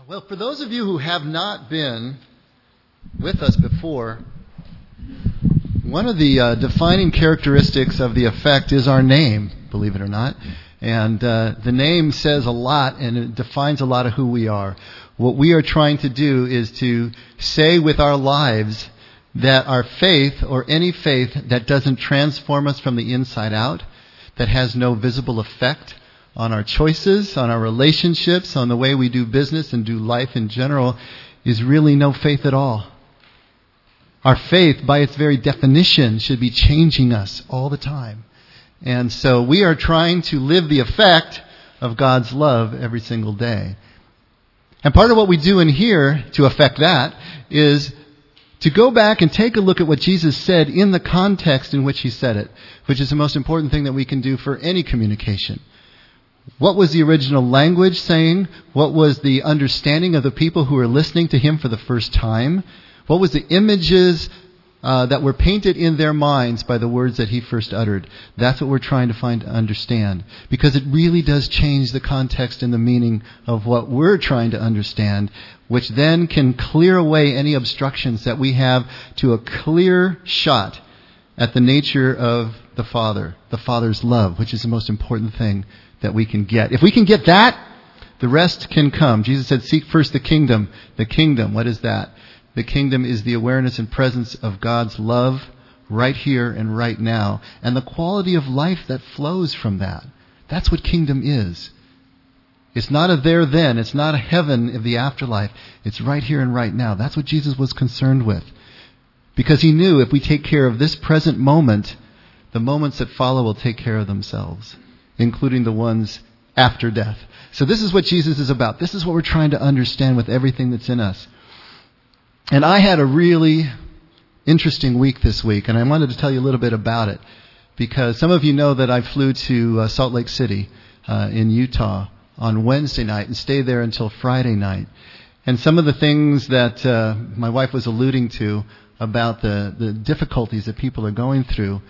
Well, for those of you who have not been with us before, one of the defining characteristics of the effect is our name, believe it or not. And the name says a lot, and it defines a lot of who we are. What we are trying to do is to say with our lives that our faith, or any faith that doesn't transform us from the inside out, that has no visible effect on our choices, on our relationships, on the way we do business and do life in general, is really no faith at all. Our faith, by its very definition, should be changing us all the time. And so we are trying to live the effect of God's love every single day. And part of what we do in here to affect that is to go back and take a look at what Jesus said in the context in which he said it, which is the most important thing that we can do for any communication. What was the original language saying? What was the understanding of the people who were listening to him for the first time? What was the images that were painted in their minds by the words that he first uttered? That's what we're trying to find to understand. Because it really does change the context and the meaning of what we're trying to understand, which then can clear away any obstructions that we have to a clear shot at the nature of the Father's love, which is the most important thing that we can get. If we can get that, the rest can come. Jesus said, seek first the kingdom. The kingdom, what is that? The kingdom is the awareness and presence of God's love right here and right now, and the quality of life that flows from that. That's what kingdom is. It's not a there then. It's not a heaven of the afterlife. It's right here and right now. That's what Jesus was concerned with. Because he knew if we take care of this present moment, the moments that follow will take care of themselves, including the ones after death. So this is what Jesus is about. This is what we're trying to understand with everything that's in us. And I had a really interesting week this week, and I wanted to tell you a little bit about it, because some of you know that I flew to Salt Lake City in Utah on Wednesday night and stayed there until Friday night. And some of the things that my wife was alluding to about the difficulties that people are going through.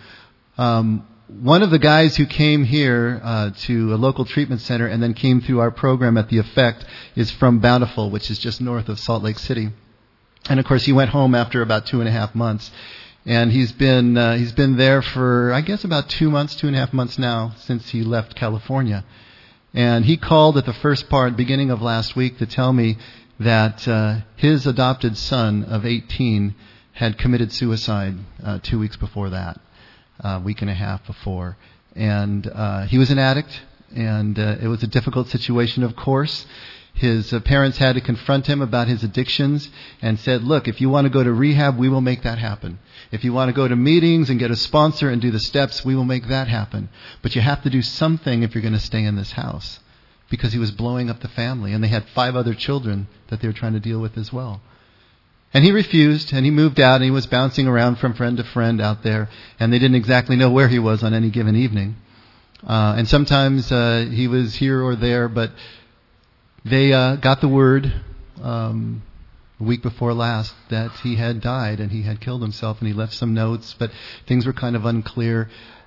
One of the guys who came here to a local treatment center and then came through our program at The Effect is from Bountiful, which is just north of Salt Lake City. And of course, he went home after about 2.5 months, and he's been there for, I guess, about 2.5 months now since he left California. And he called at the beginning of last week to tell me that his adopted son of 18 had committed suicide 2 weeks before that, a week and a half before. And he was an addict, and it was a difficult situation, of course. His parents had to confront him about his addictions and said, look, if you want to go to rehab, we will make that happen. If you want to go to meetings and get a sponsor and do the steps, we will make that happen. But you have to do something if you're going to stay in this house. Because he was blowing up the family, and they had 5 other children that they were trying to deal with as well. And he refused, and he moved out, and he was bouncing around from friend to friend out there, and they didn't exactly know where he was on any given evening. And sometimes he was here or there, but they got the word a week before last that he had died and he had killed himself, and he left some notes, but things were kind of unclear.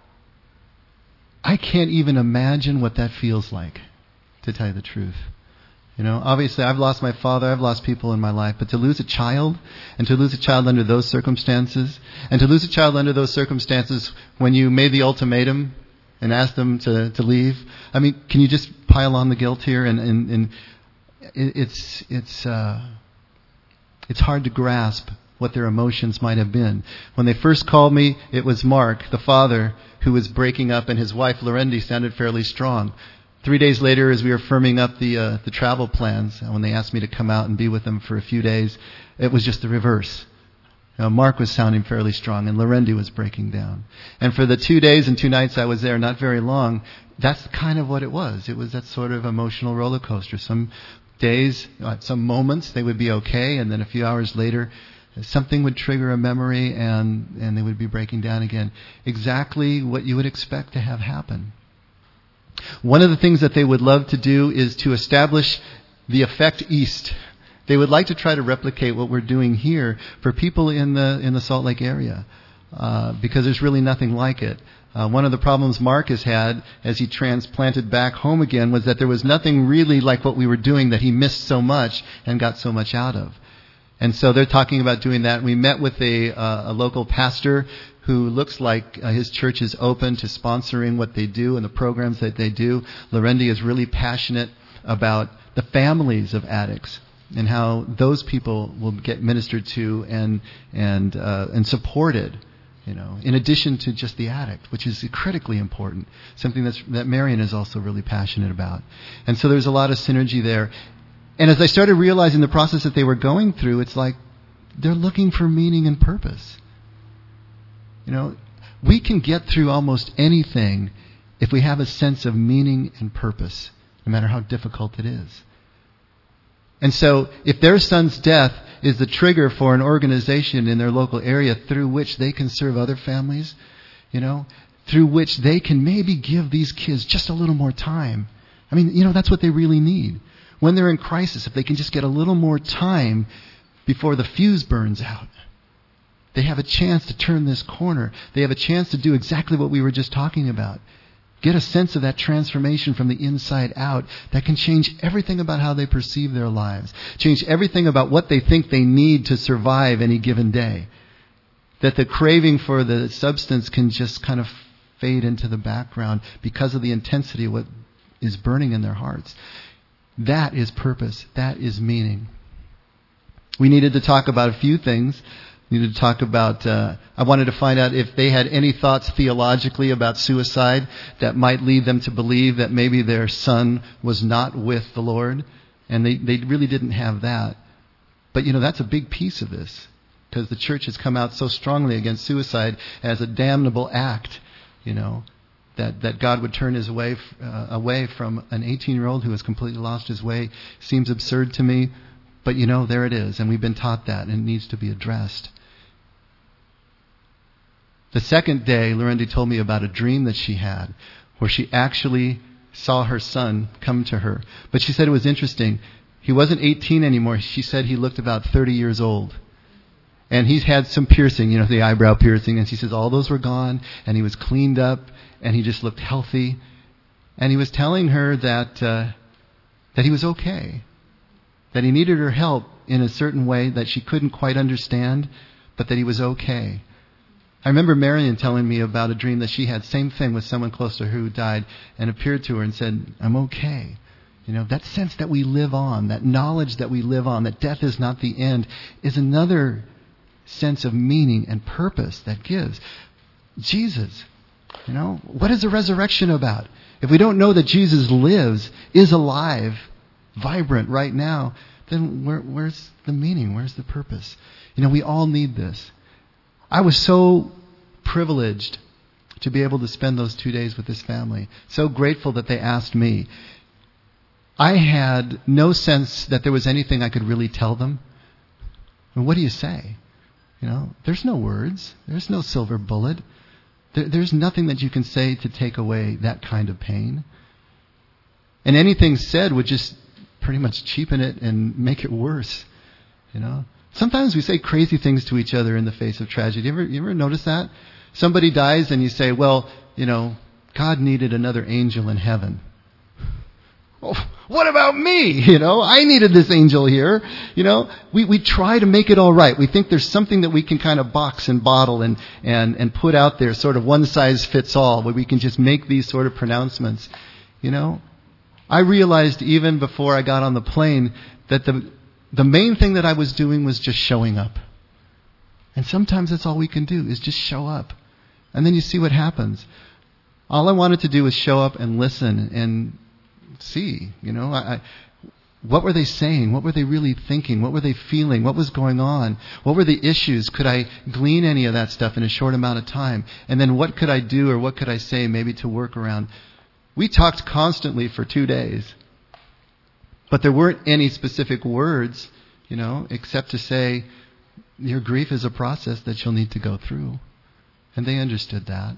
I can't even imagine what that feels like, to tell you the truth. You know, obviously I've lost my father, I've lost people in my life, but to lose a child, and to lose a child under those circumstances, and to lose a child under those circumstances when you made the ultimatum and asked them to leave. I mean, can you just pile on the guilt here? And it's hard to grasp what their emotions might have been. When they first called me, it was Mark, the father, who was breaking up, and his wife, Lorendi, sounded fairly strong. 3 days later, as we were firming up the travel plans, when they asked me to come out and be with them for a few days, it was just the reverse. Mark was sounding fairly strong, and Lorendi was breaking down. And for the 2 days and 2 nights I was there, not very long, that's kind of what it was. It was that sort of emotional roller coaster. Some days, some moments, they would be okay, and then a few hours later, something would trigger a memory, and they would be breaking down again. Exactly what you would expect to have happen. One of the things that they would love to do is to establish the Effect East. They would like to try to replicate what we're doing here for people in the Salt Lake area, because there's really nothing like it. One of the problems Marcus had as he transplanted back home again was that there was nothing really like what we were doing that he missed so much and got so much out of. And so they're talking about doing that. We met with a local pastor who looks like his church is open to sponsoring what they do and the programs that they do. Lorendi is really passionate about the families of addicts and how those people will get ministered to and supported, in addition to just the addict, which is critically important, something that Marion is also really passionate about. And so there's a lot of synergy there. And as I started realizing the process that they were going through, it's like they're looking for meaning and purpose. We can get through almost anything if we have a sense of meaning and purpose, no matter how difficult it is. And so if their son's death is the trigger for an organization in their local area through which they can serve other families, through which they can maybe give these kids just a little more time. That's what they really need. When they're in crisis, if they can just get a little more time before the fuse burns out, they have a chance to turn this corner. They have a chance to do exactly what we were just talking about. Get a sense of that transformation from the inside out that can change everything about how they perceive their lives, change everything about what they think they need to survive any given day. That the craving for the substance can just kind of fade into the background because of the intensity of what is burning in their hearts. That is purpose. That is meaning. We needed to talk about a few things. We needed to talk about, I wanted to find out if they had any thoughts theologically about suicide that might lead them to believe that maybe their son was not with the Lord. And they really didn't have that. But, that's a big piece of this. Because the church has come out so strongly against suicide as a damnable act, that God would turn his way away from an 18-year-old who has completely lost his way seems absurd to me. But, there it is. And we've been taught that, and it needs to be addressed. The second day, Lorendi told me about a dream that she had where she actually saw her son come to her. But she said it was interesting. He wasn't 18 anymore. She said he looked about 30 years old. And he's had some piercing, the eyebrow piercing. And she says all those were gone, and he was cleaned up, and he just looked healthy. And he was telling her that he was okay, that he needed her help in a certain way that she couldn't quite understand, but that he was okay. I remember Marion telling me about a dream that she had, same thing with someone close to her who died, and appeared to her and said, I'm okay. That sense that we live on, that knowledge that we live on, that death is not the end, is another sense of meaning and purpose that gives. Jesus, what is the resurrection about? If we don't know that Jesus lives, is alive, vibrant right now, then where's the meaning? Where's the purpose? We all need this. I was so privileged to be able to spend those 2 days with this family. So grateful that they asked me. I had no sense that there was anything I could really tell them. What do you say? There's no words. There's no silver bullet. There's nothing that you can say to take away that kind of pain. And anything said would just pretty much cheapen it and make it worse. Sometimes we say crazy things to each other in the face of tragedy. You ever notice that? Somebody dies and you say, well, God needed another angel in heaven. Oh, what about me? I needed this angel here. We try to make it all right. We think there's something that we can kind of box and bottle and put out there, sort of one size fits all, where we can just make these sort of pronouncements. I realized even before I got on the plane that the main thing that I was doing was just showing up. And sometimes that's all we can do, is just show up. And then you see what happens. All I wanted to do was show up and listen and see, what were they saying? What were they really thinking? What were they feeling? What was going on? What were the issues? Could I glean any of that stuff in a short amount of time? And then what could I do or what could I say maybe to work around? We talked constantly for 2 days. But there weren't any specific words, except to say, your grief is a process that you'll need to go through. And they understood that.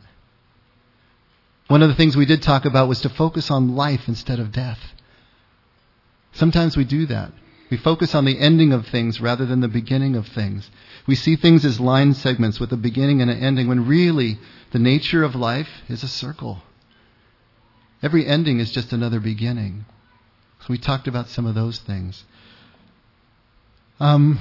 One of the things we did talk about was to focus on life instead of death. Sometimes we do that. We focus on the ending of things rather than the beginning of things. We see things as line segments with a beginning and an ending, when really the nature of life is a circle. Every ending is just another beginning. So we talked about some of those things. When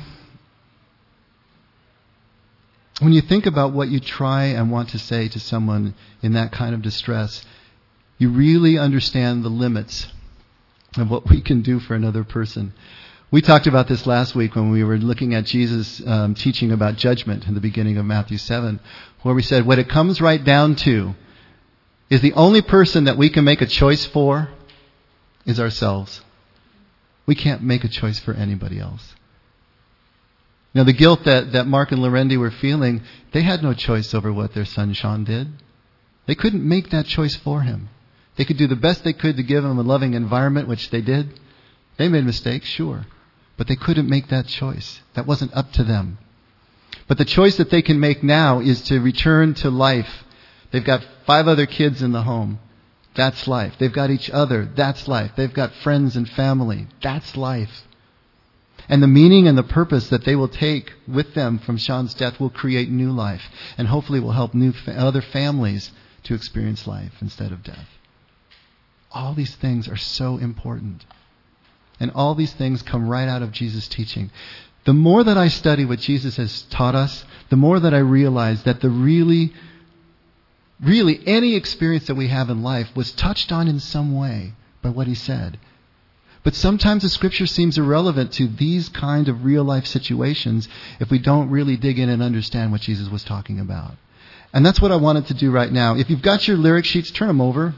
you think about what you try and want to say to someone in that kind of distress, you really understand the limits of what we can do for another person. We talked about this last week when we were looking at Jesus teaching about judgment in the beginning of Matthew 7, where we said what it comes right down to is the only person that we can make a choice for is ourselves. We can't make a choice for anybody else. Now, the guilt that Mark and Lorendi were feeling, they had no choice over what their son Sean did. They couldn't make that choice for him. They could do the best they could to give him a loving environment, which they did. They made mistakes, sure. But they couldn't make that choice. That wasn't up to them. But the choice that they can make now is to return to life. They've got 5 other kids in the home. That's life. They've got each other. That's life. They've got friends and family. That's life. And the meaning and the purpose that they will take with them from Sean's death will create new life. And hopefully will help other families to experience life instead of death. All these things are so important. And all these things come right out of Jesus' teaching. The more that I study what Jesus has taught us, the more that I realize that the really any experience that we have in life was touched on in some way by what he said. But sometimes the scripture seems irrelevant to these kind of real life situations if we don't really dig in and understand what Jesus was talking about. And that's what I wanted to do right now. If you've got your lyric sheets, turn them over.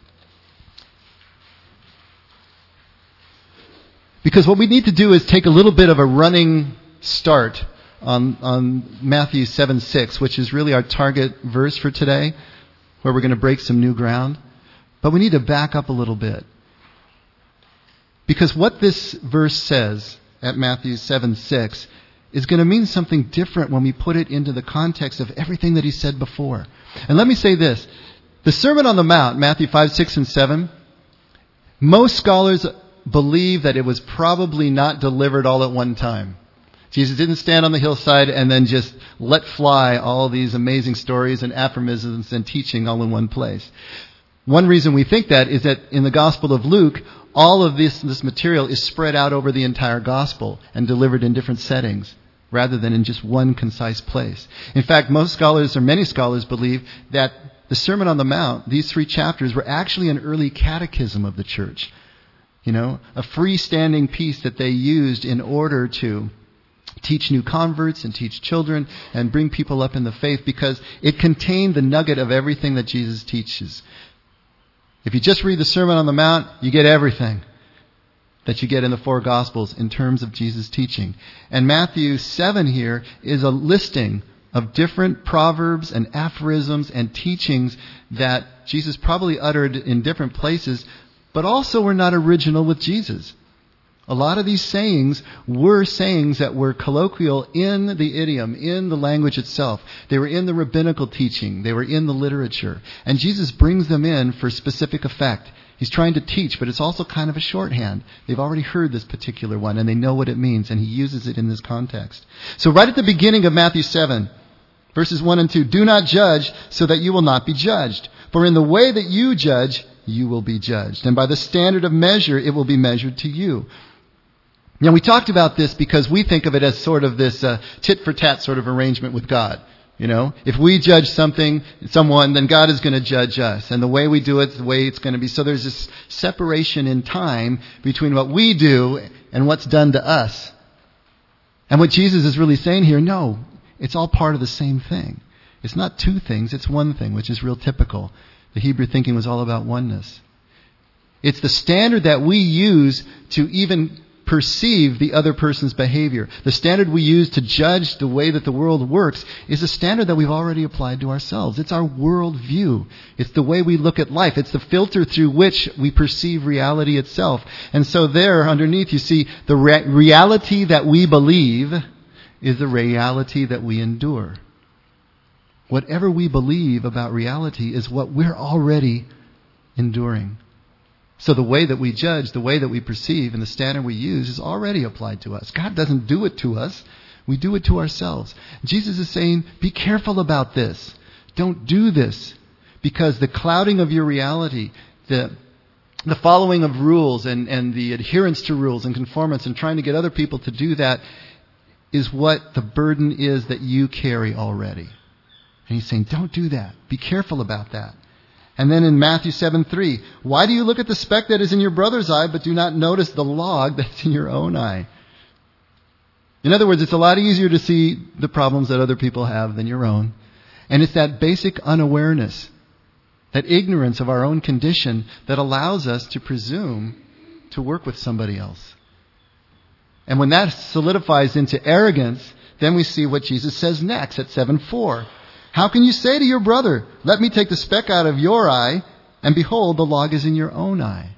Because what we need to do is take a little bit of a running start on Matthew 7:6, which is really our target verse for today, where we're going to break some new ground. But we need to back up a little bit. Because what this verse says at Matthew 7:6 is going to mean something different when we put it into the context of everything that he said before. And let me say this. The Sermon on the Mount, Matthew 5, 6, and 7, most scholars believe that it was probably not delivered all at one time. Jesus didn't stand on the hillside and then just let fly all these amazing stories and aphorisms and teaching all in one place. One reason we think that is that in the Gospel of Luke, all of this material is spread out over the entire Gospel and delivered in different settings rather than in just one concise place. In fact, most scholars, or many scholars, believe that the Sermon on the Mount, these 3 chapters, were actually an early catechism of the church. You know, a freestanding piece that they used in order to teach new converts and teach children and bring people up in the faith, because it contained the nugget of everything that Jesus teaches. If you just read the Sermon on the Mount, you get everything that you get in the 4 Gospels in terms of Jesus' teaching. And Matthew 7 here is a listing of different proverbs and aphorisms and teachings that Jesus probably uttered in different places, but also were not original with Jesus. A lot of these sayings were sayings that were colloquial in the idiom, in the language itself. They were in the rabbinical teaching. They were in the literature. And Jesus brings them in for specific effect. He's trying to teach, but it's also kind of a shorthand. They've already heard this particular one, and they know what it means, and he uses it in this context. So right at the beginning of Matthew 7, verses 1 and 2, do not judge so that you will not be judged. For in the way that you judge, you will be judged. And by the standard of measure, it will be measured to you. Now, we talked about this because we think of it as sort of this tit-for-tat sort of arrangement with God. You know, if we judge someone, then God is going to judge us. And the way we do it is the way it's going to be. So there's this separation in time between what we do and what's done to us. And what Jesus is really saying here, no, it's all part of the same thing. It's not 2 things, it's one thing, which is real typical. The Hebrew thinking was all about oneness. It's the standard that we use to even perceive the other person's behavior. The standard we use to judge the way that the world works is a standard that we've already applied to ourselves. It's our world view. It's the way we look at life. It's the filter through which we perceive reality itself. And so there, underneath, you see the reality that we believe is the reality that we endure. Whatever we believe about reality is what we're already enduring. So the way that we judge, the way that we perceive, and the standard we use is already applied to us. God doesn't do it to us. We do it to ourselves. Jesus is saying, be careful about this. Don't do this. Because the clouding of your reality, the following of rules and the adherence to rules and conformance and trying to get other people to do that is what the burden is that you carry already. And he's saying, don't do that. Be careful about that. And then in Matthew 7:3, why do you look at the speck that is in your brother's eye but do not notice the log that's in your own eye? In other words, it's a lot easier to see the problems that other people have than your own. And it's that basic unawareness, that ignorance of our own condition that allows us to presume to work with somebody else. And when that solidifies into arrogance, then we see what Jesus says next at 7:4. How can you say to your brother, let me take the speck out of your eye, and behold, the log is in your own eye?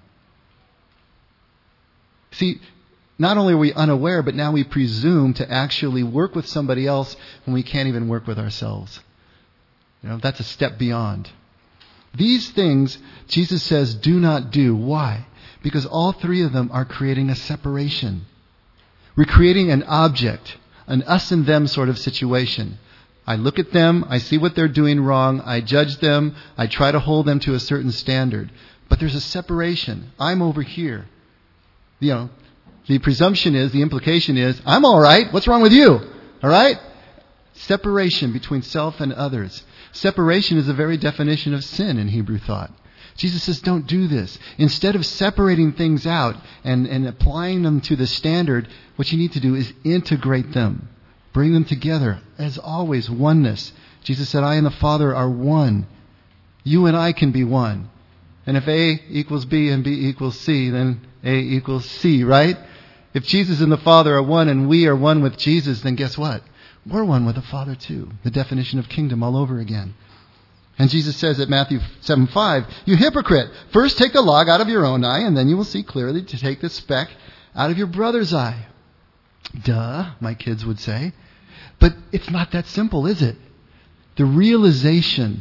See, not only are we unaware, but now we presume to actually work with somebody else when we can't even work with ourselves. That's a step beyond. These things, Jesus says, do not do. Why? Because all three of them are creating a separation. We're creating an object, an us and them sort of situation. I look at them, I see what they're doing wrong, I judge them, I try to hold them to a certain standard. But there's a separation. I'm over here. The presumption is, the implication is, I'm all right, what's wrong with you? All right? Separation between self and others. Separation is the very definition of sin in Hebrew thought. Jesus says, don't do this. Instead of separating things out and applying them to the standard, what you need to do is integrate them. Bring them together. As always, oneness. Jesus said, I and the Father are one. You and I can be one. And if A equals B and B equals C, then A equals C, right? If Jesus and the Father are one and we are one with Jesus, then guess what? We're one with the Father too. The definition of kingdom all over again. And Jesus says at Matthew 7:5, you hypocrite, first take the log out of your own eye, and then you will see clearly to take the speck out of your brother's eye. Duh, my kids would say. But it's not that simple, is it? The realization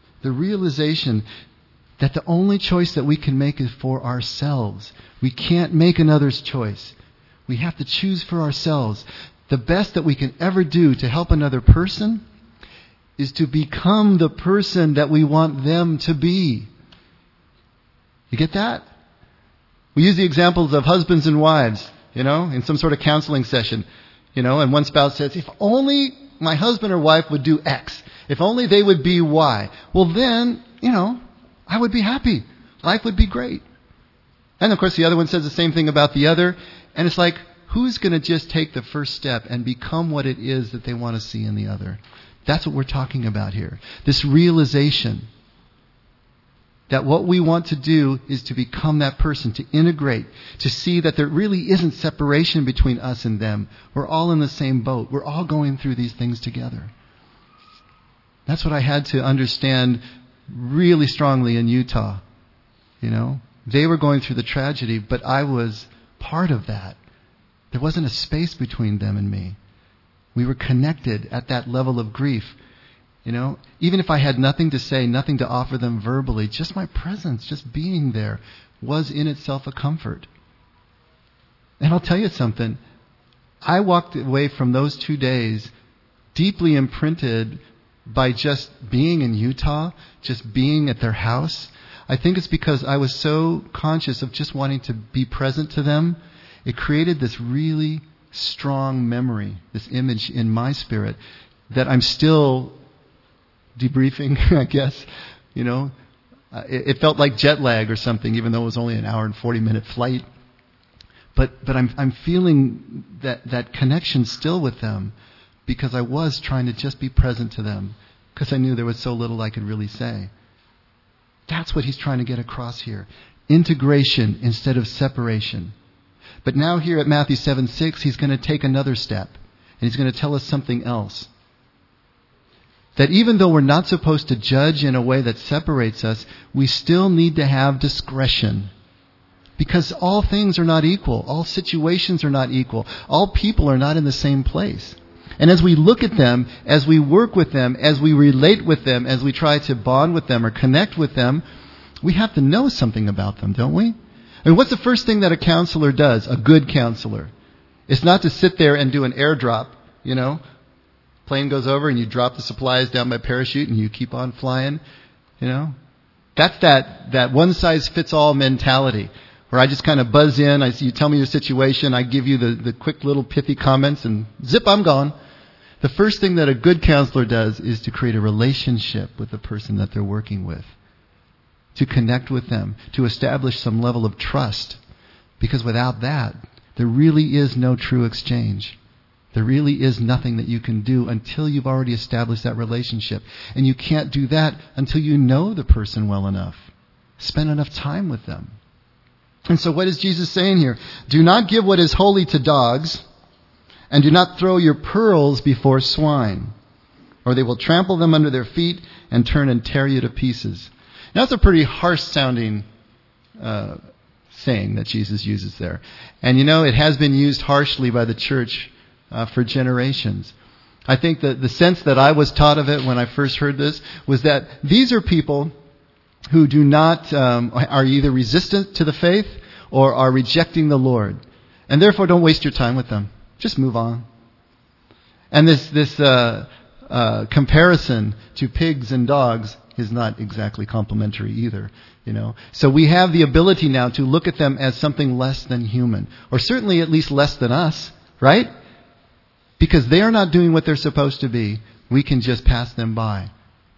that the only choice that we can make is for ourselves. We can't make another's choice. We have to choose for ourselves. The best that we can ever do to help another person is to become the person that we want them to be. You get that? We use the examples of husbands and wives, in some sort of counseling session. And one spouse says, if only my husband or wife would do X. If only they would be Y. Well then, I would be happy. Life would be great. And of course the other one says the same thing about the other. And it's like, who's going to just take the first step and become what it is that they want to see in the other? That's what we're talking about here. This realization that what we want to do is to become that person, to integrate, to see that there really isn't separation between us and them. We're all in the same boat. We're all going through these things together. That's what I had to understand really strongly in Utah. They were going through the tragedy, but I was part of that. There wasn't a space between them and me. We were connected at that level of grief. Even if I had nothing to say, nothing to offer them verbally, just my presence, just being there, was in itself a comfort. And I'll tell you something. I walked away from those 2 days deeply imprinted by just being in Utah, just being at their house. I think it's because I was so conscious of just wanting to be present to them. It created this really strong memory, this image in my spirit that I'm still debriefing, I guess. It felt like jet lag or something, even though it was only an hour and 40-minute flight. But I'm feeling that connection still with them because I was trying to just be present to them because I knew there was so little I could really say. That's what he's trying to get across here. Integration instead of separation. But now here at Matthew 7:6, he's going to take another step. And he's going to tell us something else. That even though we're not supposed to judge in a way that separates us, we still need to have discretion. Because all things are not equal. All situations are not equal. All people are not in the same place. And as we look at them, as we work with them, as we relate with them, as we try to bond with them or connect with them, we have to know something about them, don't we? I mean, what's the first thing that a counselor does, a good counselor? It's not to sit there and do an airdrop, Plane goes over and you drop the supplies down by parachute and you keep on flying, That's that one-size-fits-all mentality where I just kind of buzz in, you tell me your situation, I give you the quick little pithy comments, and zip, I'm gone. The first thing that a good counselor does is to create a relationship with the person that they're working with, to connect with them, to establish some level of trust. Because without that, there really is no true exchange. There really is nothing that you can do until you've already established that relationship. And you can't do that until you know the person well enough. Spend enough time with them. And so what is Jesus saying here? Do not give what is holy to dogs, and do not throw your pearls before swine, or they will trample them under their feet and turn and tear you to pieces. Now, that's a pretty harsh-sounding saying that Jesus uses there. And it has been used harshly by the church for generations. I think that the sense that I was taught of it when I first heard this was that these are people who do not, are either resistant to the faith or are rejecting the Lord. And therefore don't waste your time with them. Just move on. And this comparison to pigs and dogs is not exactly complimentary either, So we have the ability now to look at them as something less than human, or certainly at least less than us, right? Because they are not doing what they're supposed to be. We can just pass them by.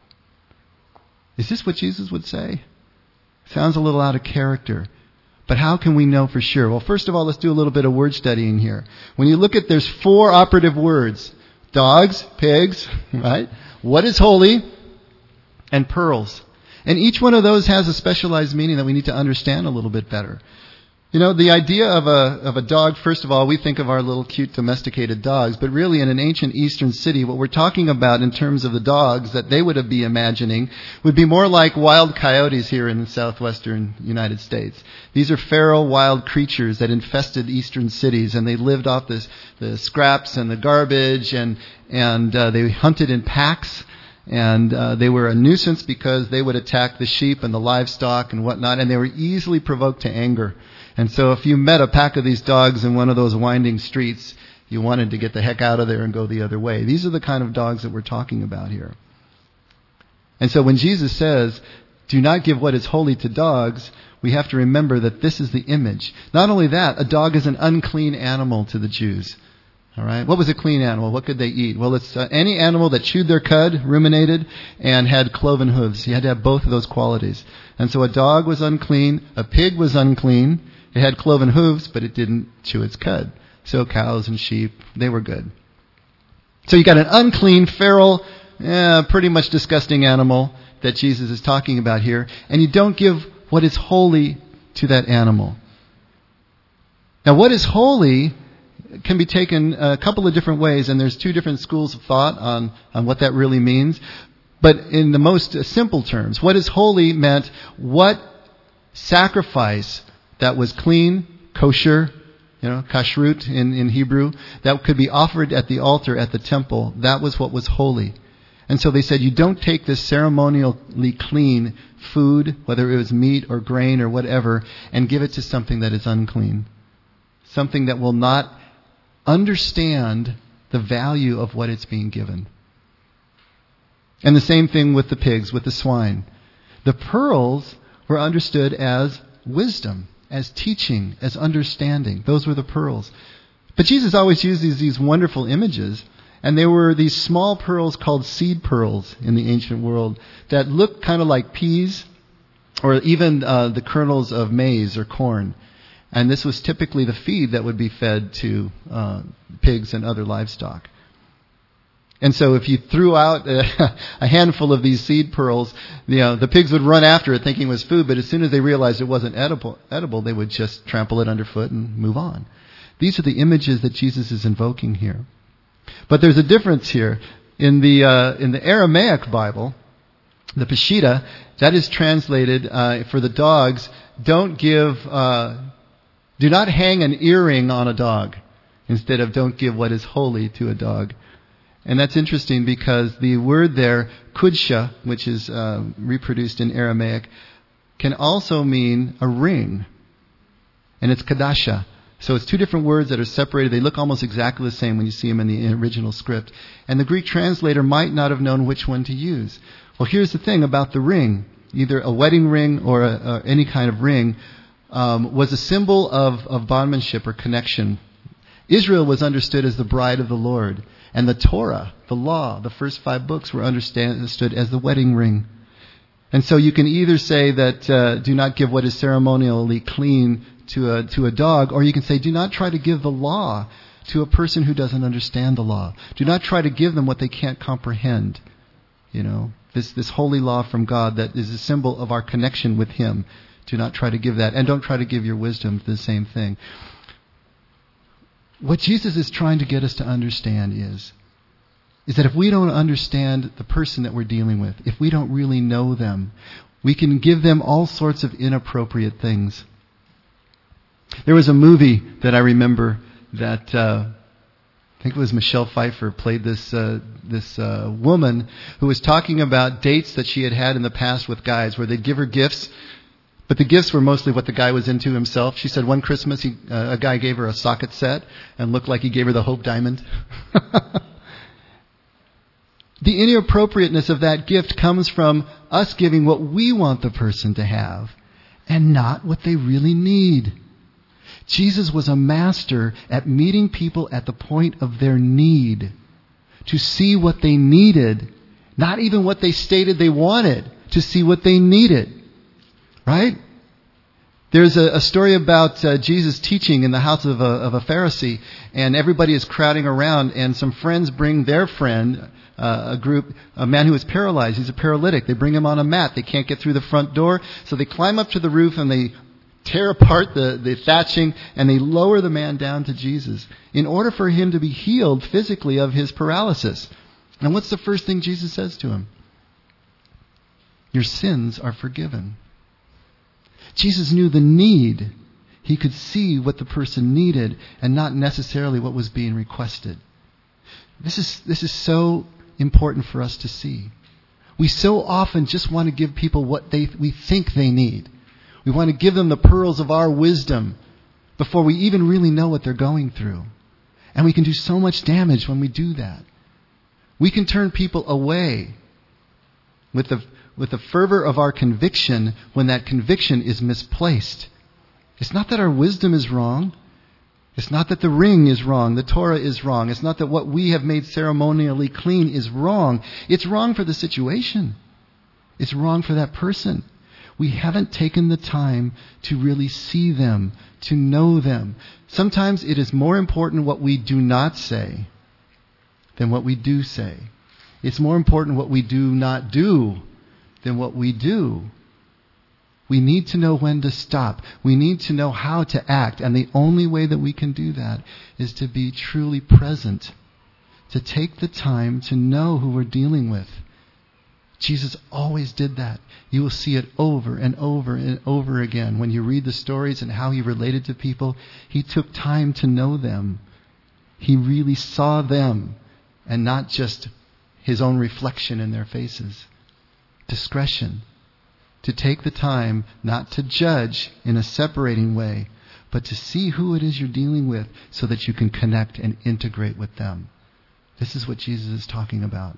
Is this what Jesus would say? Sounds a little out of character. But how can we know for sure? Well, first of all, let's do a little bit of word studying here. When you look at, there's 4 operative words. Dogs, pigs, right? What is holy? And pearls. And each one of those has a specialized meaning that we need to understand a little bit better. The idea of a dog, first of all, we think of our little cute domesticated dogs, but really in an ancient eastern city, what we're talking about in terms of the dogs that they would be imagining would be more like wild coyotes here in the southwestern United States. These are feral wild creatures that infested eastern cities, and they lived off the scraps and the garbage, and they hunted in packs. And they were a nuisance because they would attack the sheep and the livestock and whatnot, and they were easily provoked to anger. And so if you met a pack of these dogs in one of those winding streets, you wanted to get the heck out of there and go the other way. These are the kind of dogs that we're talking about here. And so when Jesus says, do not give what is holy to dogs, we have to remember that this is the image. Not only that, a dog is an unclean animal to the Jews. All right. What was a clean animal? What could they eat? Well, it's any animal that chewed their cud, ruminated, and had cloven hooves. You had to have both of those qualities. And so a dog was unclean. A pig was unclean. It had cloven hooves, but it didn't chew its cud. So cows and sheep, they were good. So you got an unclean, feral, pretty much disgusting animal that Jesus is talking about here. And you don't give what is holy to that animal. Now, what is holy can be taken a couple of different ways, and there's 2 different schools of thought on what that really means. But in the most simple terms, what is holy meant what sacrifice that was clean, kosher, kashrut in Hebrew, that could be offered at the altar at the temple. That was what was holy. And so they said, you don't take this ceremonially clean food, whether it was meat or grain or whatever, and give it to something that is unclean. Something that will not understand the value of what it's being given. And the same thing with the pigs, with the swine. The pearls were understood as wisdom, as teaching, as understanding. Those were the pearls. But Jesus always uses these wonderful images, and there were these small pearls called seed pearls in the ancient world that looked kind of like peas, or even the kernels of maize or corn. And this was typically the feed that would be fed to pigs and other livestock. And so if you threw out a handful of these seed pearls, the pigs would run after it thinking it was food, but as soon as they realized it wasn't edible, they would just trample it underfoot and move on. These are the images that Jesus is invoking here. But there's a difference here. In the Aramaic Bible, the Peshitta, that is translated for the dogs, do not hang an earring on a dog, instead of don't give what is holy to a dog. And that's interesting because the word there, kudsha, which is reproduced in Aramaic, can also mean a ring. And it's kadasha. So it's two different words that are separated. They look almost exactly the same when you see them in the original script. And the Greek translator might not have known which one to use. Well, here's the thing about the ring. Either a wedding ring or any kind of ring was a symbol of bondmanship or connection. Israel was understood as the bride of the Lord. And the Torah, the law, the first 5 books were understood as the wedding ring. And so you can either say that do not give what is ceremonially clean to a dog, or you can say do not try to give the law to a person who doesn't understand the law. Do not try to give them what they can't comprehend. You know, this holy law from God that is a symbol of our connection with Him. Do not try to give that, and don't try to give your wisdom to the same thing. What Jesus is trying to get us to understand is that if we don't understand the person that we're dealing with, if we don't really know them, we can give them all sorts of inappropriate things. There was a movie that I remember that I think it was Michelle Pfeiffer played this woman who was talking about dates that she had had in the past with guys where they'd give her gifts, but the gifts were mostly what the guy was into himself. She said one Christmas a guy gave her a socket set and looked like he gave her the Hope Diamond. The inappropriateness of that gift comes from us giving what we want the person to have and not what they really need. Jesus was a master at meeting people at the point of their need, to see what they needed, not even what they stated they wanted, to see what they needed. Right? There's a story about Jesus teaching in the house of a Pharisee, and everybody is crowding around, and some friends bring their friend, a man who is paralyzed. He's a paralytic. They bring him on a mat. They can't get through the front door, so they climb up to the roof and they tear apart the thatching, and they lower the man down to Jesus in order for him to be healed physically of his paralysis. And what's the first thing Jesus says to him? Your sins are forgiven. Jesus knew the need. He could see what the person needed and not necessarily what was being requested. This is so important for us to see. We so often just want to give people what we think they need. We want to give them the pearls of our wisdom before we even really know what they're going through. And we can do so much damage when we do that. We can turn people away with the fervor of our conviction when that conviction is misplaced. It's not that our wisdom is wrong. It's not that the ring is wrong, the Torah is wrong. It's not that what we have made ceremonially clean is wrong. It's wrong for the situation. It's wrong for that person. We haven't taken the time to really see them, to know them. Sometimes it is more important what we do not say than what we do say. It's more important what we do not do than what we do. We need to know when to stop. We need to know how to act. And the only way that we can do that is to be truly present, to take the time to know who we're dealing with. Jesus always did that. You will see it over and over and over again. When you read the stories and how He related to people, He took time to know them. He really saw them and not just His own reflection in their faces. Discretion. To take the time not to judge in a separating way, but to see who it is you're dealing with so that you can connect and integrate with them. This is what Jesus is talking about.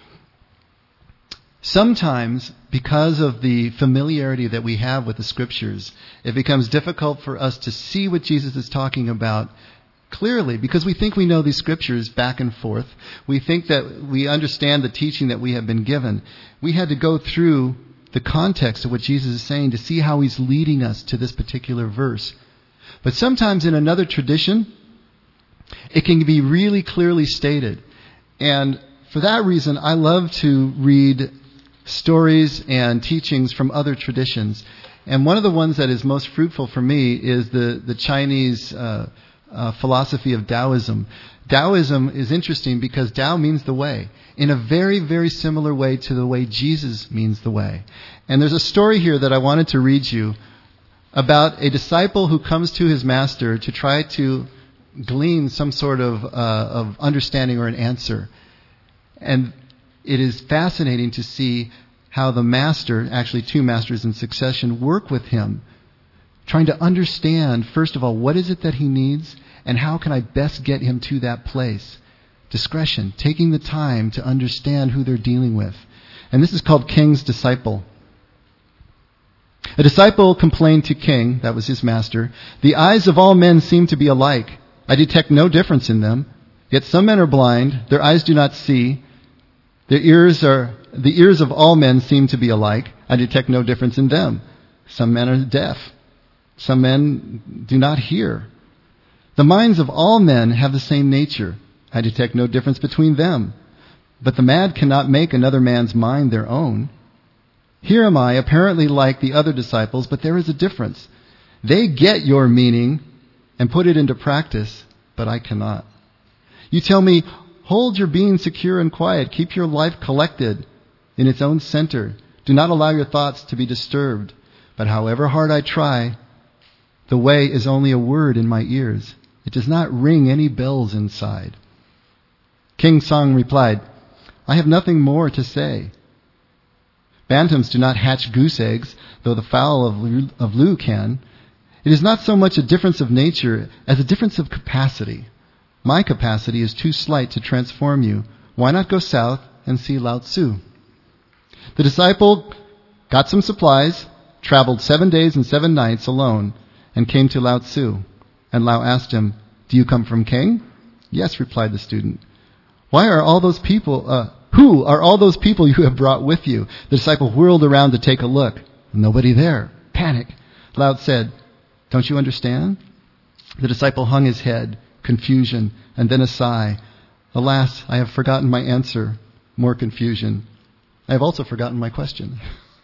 Sometimes, because of the familiarity that we have with the Scriptures, it becomes difficult for us to see what Jesus is talking about clearly, because we think we know these Scriptures back and forth. We think that we understand the teaching that we have been given. We had to go through the context of what Jesus is saying to see how He's leading us to this particular verse. But sometimes in another tradition, it can be really clearly stated. And for that reason, I love to read stories and teachings from other traditions. And one of the ones that is most fruitful for me is the Chinese philosophy of Taoism. Taoism is interesting because Tao means the way, in a very, very similar way to the way Jesus means the way. And there's a story here that I wanted to read you about a disciple who comes to his master to try to glean some sort of understanding or an answer. And it is fascinating to see how the master, actually two masters in succession, work with him, trying to understand, first of all, what is it that he needs and how can I best get him to that place. Discretion, taking the time to understand who they're dealing with. And this is called King's disciple. A disciple complained to King, that was his master, "The eyes of all men seem to be alike. I detect no difference in them. Yet some men are blind, their eyes do not see. The ears of all men seem to be alike. I detect no difference in them. Some men are deaf. Some men do not hear. The minds of all men have the same nature. I detect no difference between them. But the mad cannot make another man's mind their own. Here am I, apparently like the other disciples, but there is a difference. They get your meaning and put it into practice, but I cannot. You tell me, hold your being secure and quiet. Keep your life collected in its own center. Do not allow your thoughts to be disturbed. But however hard I try, the way is only a word in my ears. It does not ring any bells inside." King Song replied, "I have nothing more to say. Bantams do not hatch goose eggs, though the fowl of Lu can. It is not so much a difference of nature as a difference of capacity. My capacity is too slight to transform you. Why not go south and see Lao Tzu?" The disciple got some supplies, traveled 7 days and 7 nights alone, and came to Lao Tzu. And Lao asked him, "Do you come from King?" "Yes," replied the student. Who are all those people you have brought with you?" The disciple whirled around to take a look. Nobody there. Panic. Lao said, "Don't you understand?" The disciple hung his head, confusion, and then a sigh. "Alas, I have forgotten my answer." More confusion. "I have also forgotten my question."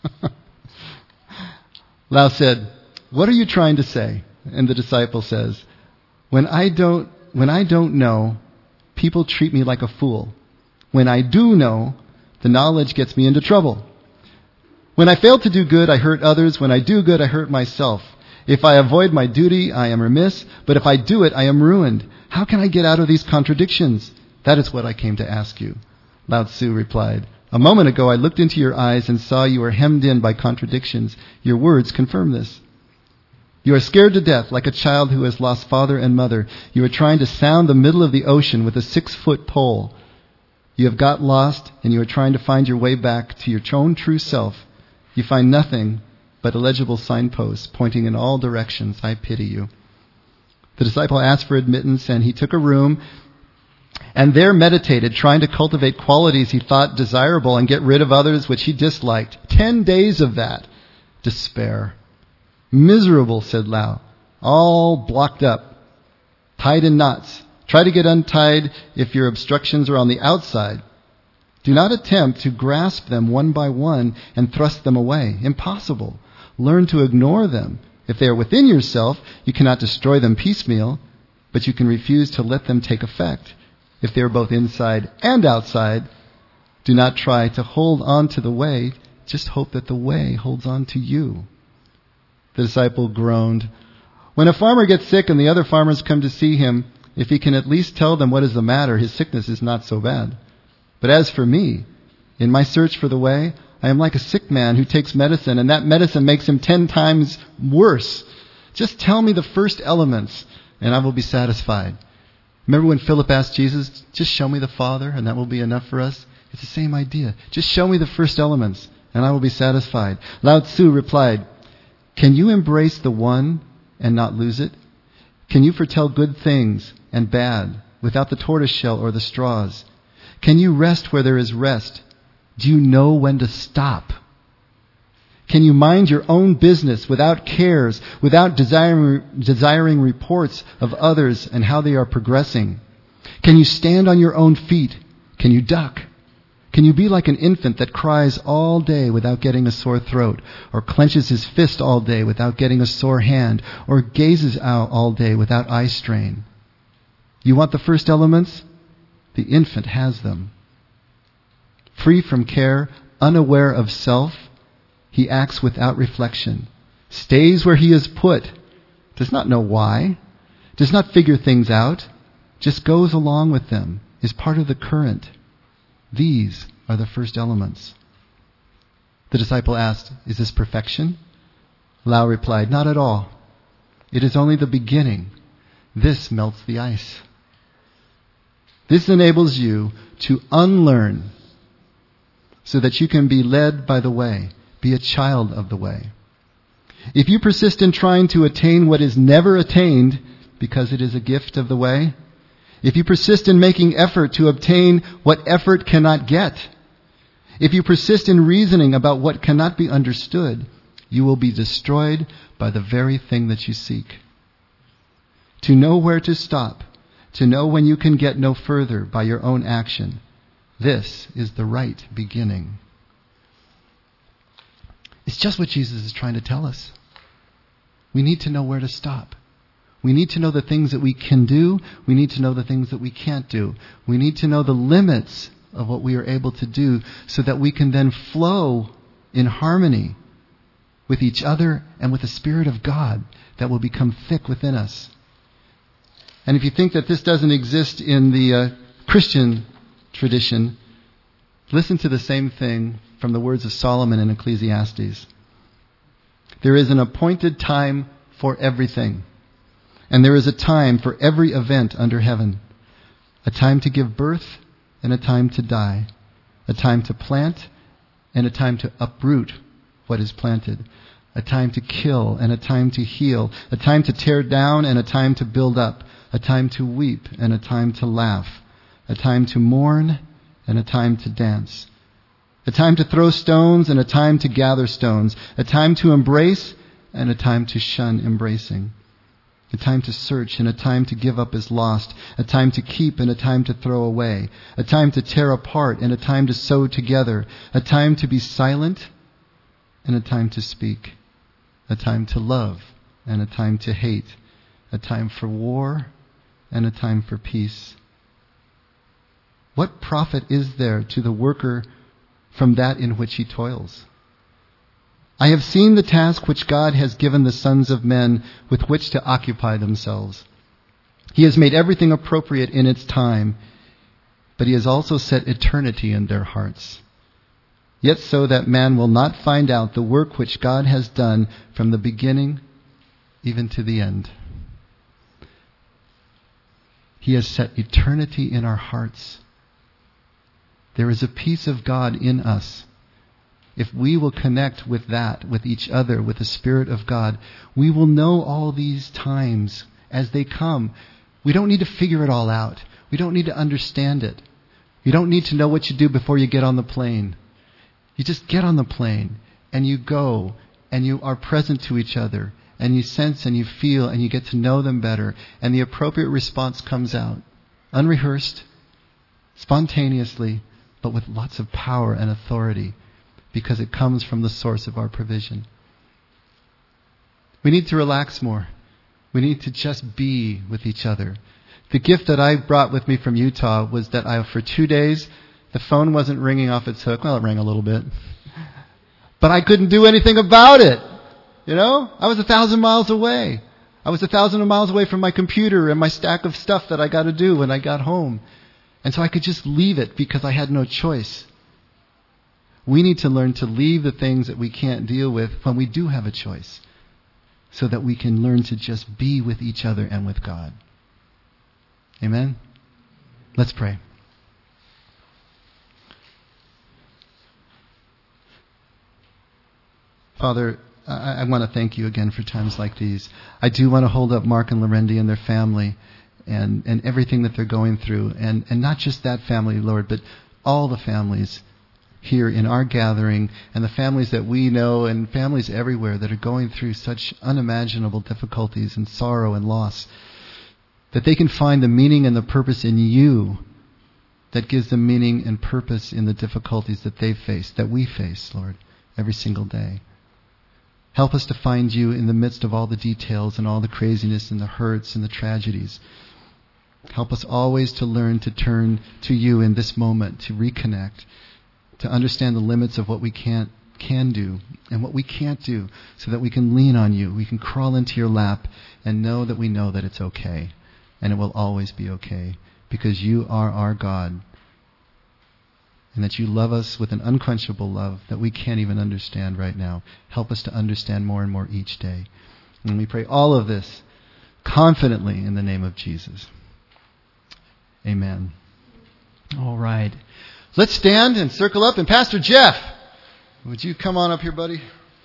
Lao said, "What are you trying to say?" And the disciple says, When I don't know, people treat me like a fool. When I do know, the knowledge gets me into trouble. When I fail to do good, I hurt others. When I do good, I hurt myself. If I avoid my duty, I am remiss. But if I do it, I am ruined. How can I get out of these contradictions? That is what I came to ask you." Lao Tzu replied, "A moment ago I looked into your eyes and saw you were hemmed in by contradictions. Your words confirm this. You are scared to death like a child who has lost father and mother. You are trying to sound the middle of the ocean with a 6-foot pole. You have got lost and you are trying to find your way back to your own true self. You find nothing but illegible signposts pointing in all directions. I pity you." The disciple asked for admittance and he took a room and there meditated, trying to cultivate qualities he thought desirable and get rid of others which he disliked. 10 days of that. Despair. "Miserable," said Lao, "all blocked up, tied in knots. Try to get untied if your obstructions are on the outside. Do not attempt to grasp them one by one and thrust them away. Impossible. Learn to ignore them. If they are within yourself, you cannot destroy them piecemeal, but you can refuse to let them take effect. If they are both inside and outside, do not try to hold on to the way. Just hope that the way holds on to you." The disciple groaned. "When a farmer gets sick and the other farmers come to see him, if he can at least tell them what is the matter, his sickness is not so bad. But as for me, in my search for the way, I am like a sick man who takes medicine, and that medicine makes him 10 times worse. Just tell me the first elements, and I will be satisfied." Remember when Philip asked Jesus, "Just show me the Father, and that will be enough for us?" It's the same idea. Just show me the first elements, and I will be satisfied. Lao Tzu replied, "Can you embrace the one and not lose it? Can you foretell good things and bad without the tortoiseshell or the straws? Can you rest where there is rest? Do you know when to stop? Can you mind your own business without cares, without desiring reports of others and how they are progressing? Can you stand on your own feet? Can you duck? Can you be like an infant that cries all day without getting a sore throat, or clenches his fist all day without getting a sore hand, or gazes out all day without eye strain? You want the first elements? The infant has them. Free from care, unaware of self, he acts without reflection, stays where he is put, does not know why, does not figure things out, just goes along with them, is part of the current. These are the first elements. The disciple asked, "Is this perfection?" Lao replied, "Not at all. It is only the beginning. This melts the ice." This enables you to unlearn so that you can be led by the way, be a child of the way. If you persist in trying to attain what is never attained because it is a gift of the way, if you persist in making effort to obtain what effort cannot get, if you persist in reasoning about what cannot be understood, you will be destroyed by the very thing that you seek. To know where to stop, to know when you can get no further by your own action, this is the right beginning. It's just what Jesus is trying to tell us. We need to know where to stop. We need to know the things that we can do. We need to know the things that we can't do. We need to know the limits of what we are able to do so that we can then flow in harmony with each other and with the Spirit of God that will become thick within us. And if you think that this doesn't exist in the Christian tradition, listen to the same thing from the words of Solomon in Ecclesiastes. There is an appointed time for everything, and there is a time for every event under heaven. A time to give birth and a time to die. A time to plant and a time to uproot what is planted. A time to kill and a time to heal. A time to tear down and a time to build up. A time to weep and a time to laugh. A time to mourn and a time to dance. A time to throw stones and a time to gather stones. A time to embrace and a time to shun embracing. A time to search and a time to give up as lost. A time to keep and a time to throw away. A time to tear apart and a time to sew together. A time to be silent and a time to speak. A time to love and a time to hate. A time for war and a time for peace. What profit is there to the worker from that in which he toils? I have seen the task which God has given the sons of men with which to occupy themselves. He has made everything appropriate in its time, but he has also set eternity in their hearts. Yet so that man will not find out the work which God has done from the beginning even to the end. He has set eternity in our hearts. There is a peace of God in us. If we will connect with that, with each other, with the Spirit of God, we will know all these times as they come. We don't need to figure it all out. We don't need to understand it. You don't need to know what you do before you get on the plane. You just get on the plane and you go and you are present to each other and you sense and you feel and you get to know them better and the appropriate response comes out. Unrehearsed, spontaneously, but with lots of power and authority because it comes from the source of our provision. We need to relax more. We need to just be with each other. The gift that I brought with me from Utah was that for 2 days, the phone wasn't ringing off its hook. Well, it rang a little bit. But I couldn't do anything about it. You know? I was 1,000 miles away. I was 1,000 miles away from my computer and my stack of stuff that I got to do when I got home. And so I could just leave it because I had no choice. We need to learn to leave the things that we can't deal with when we do have a choice, so that we can learn to just be with each other and with God. Amen? Let's pray. Father, I want to thank you again for times like these. I do want to hold up Mark and Lorendi and their family and everything that they're going through. And not just that family, Lord, but all the families here in our gathering and the families that we know and families everywhere that are going through such unimaginable difficulties and sorrow and loss, that they can find the meaning and the purpose in you that gives them meaning and purpose in the difficulties that they face, that we face, Lord, every single day. Help us to find you in the midst of all the details and all the craziness and the hurts and the tragedies. Help us always to learn to turn to you in this moment, to reconnect, to understand the limits of what we can do and what we can't do, so that we can lean on you. We can crawl into your lap and know that it's okay. And it will always be okay, because you are our God. and that you love us with an unquenchable love that we can't even understand right now. Help us to understand more and more each day. And we pray all of this confidently in the name of Jesus. Amen. All right. Let's stand and circle up. And Pastor Jeff, would you come on up here, buddy?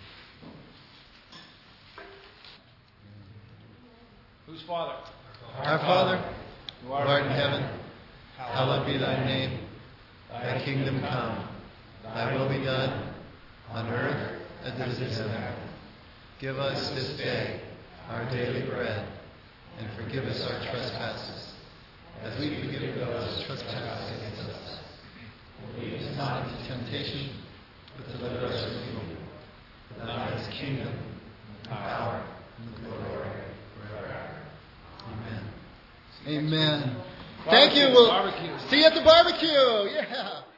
Whose Father? Our Father, who art in heaven, hallowed be thy name. Thy kingdom come. Thy will be done on earth as it is in heaven. Give us this day our daily bread, and forgive us our trespasses, as we forgive those who trespass against us. Lead us not into temptation, but deliver us from evil. For thine is the kingdom, the power, and the glory forever. Amen. Amen. Thank you. We'll see you at the barbecue. Yeah.